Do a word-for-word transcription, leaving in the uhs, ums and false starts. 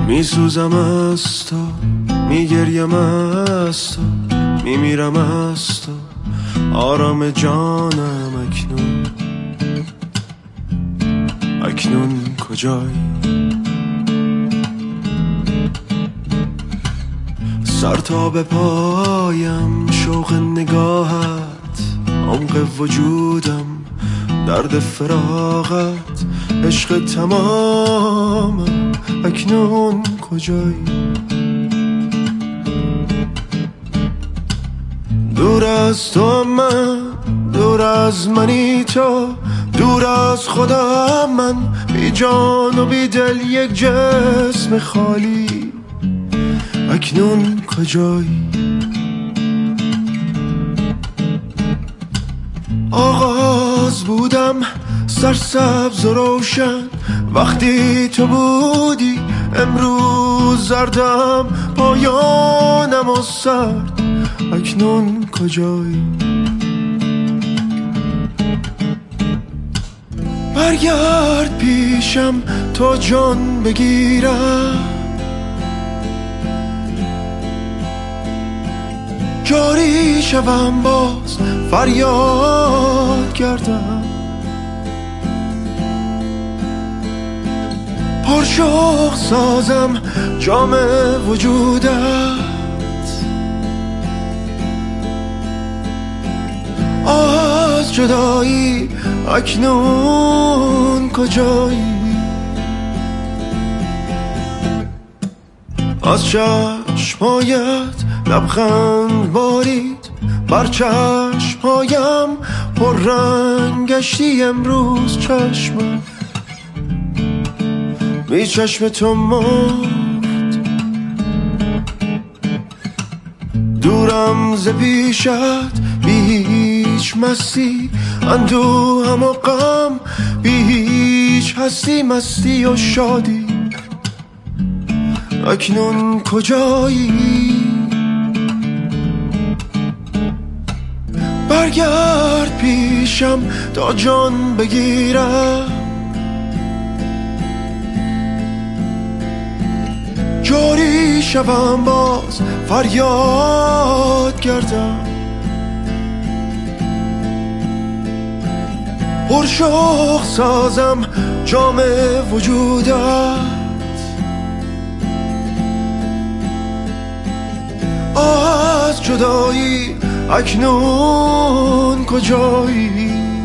میسوزم از تو، میگریم از تو، میمیرم از تو، آرام جانم اکنون. اکنون کجایی؟ سر تا به پایم شوق نگاهت، عمق وجودم درد فراغت، عشق تمامم اکنون کجایی؟ دور از تو من، دور از منی تو، دور از خودم من، بی جان و بی دل یک جسم خالی. اکنون کجایی؟ آغاز بودم سرسبز و روشن، وقتی تو بودی. امروز زردم پایانم و سرد. اکنون کجایی؟ برگرد پیشم تا جان بگیرم، جاری شوم باز فریاد گردم. پرشوق سازم جام وجودت، از جدایی اکنون کجایی؟ از چشمهایت لبخند بارید بر چشمهایم، پر رنگ گشتی امروز چشمم، بی چشم تو مرد. دورم ز پیشت بی هیچ مستی، اندوهم و غم بی هیچ هستی، مستی و شادی. اکنون کجایی؟ برگرد پیشم تا جان بگیرم، جاری شوم باز فریاد گردم. پرشوق سازم جام وجودت، از جدایی اکنون کجایی؟